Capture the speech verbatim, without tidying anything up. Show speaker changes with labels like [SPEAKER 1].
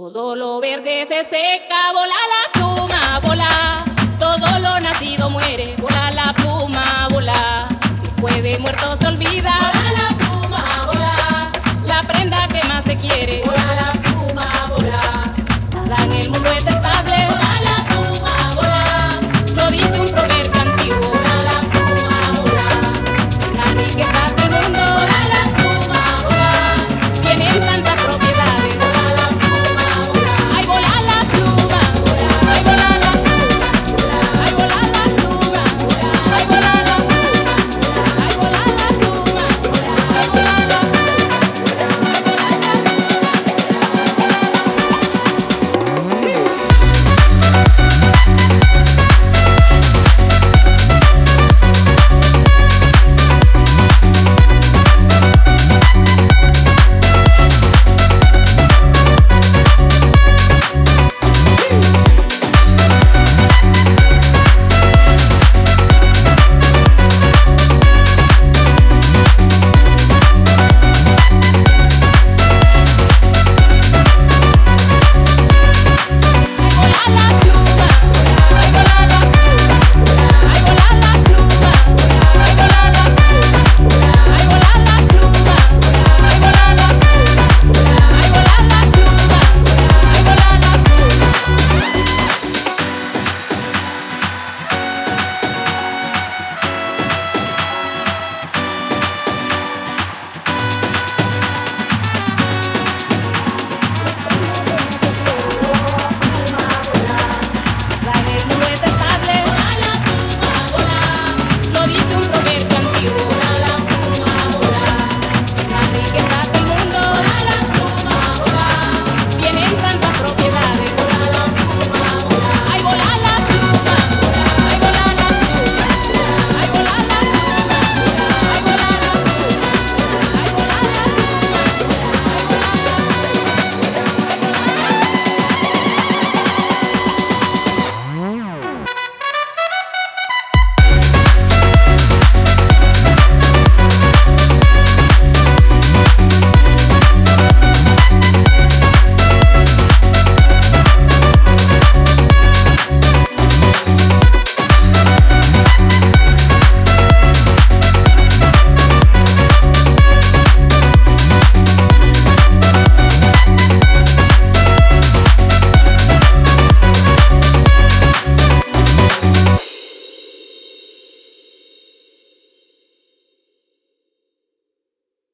[SPEAKER 1] Todo lo verde se seca, vola la pluma, vola. Todo lo nacido muere, vola la pluma, vola. Después de muerto se olvida, vola la pluma, vola. La prenda que más se quiere, vola la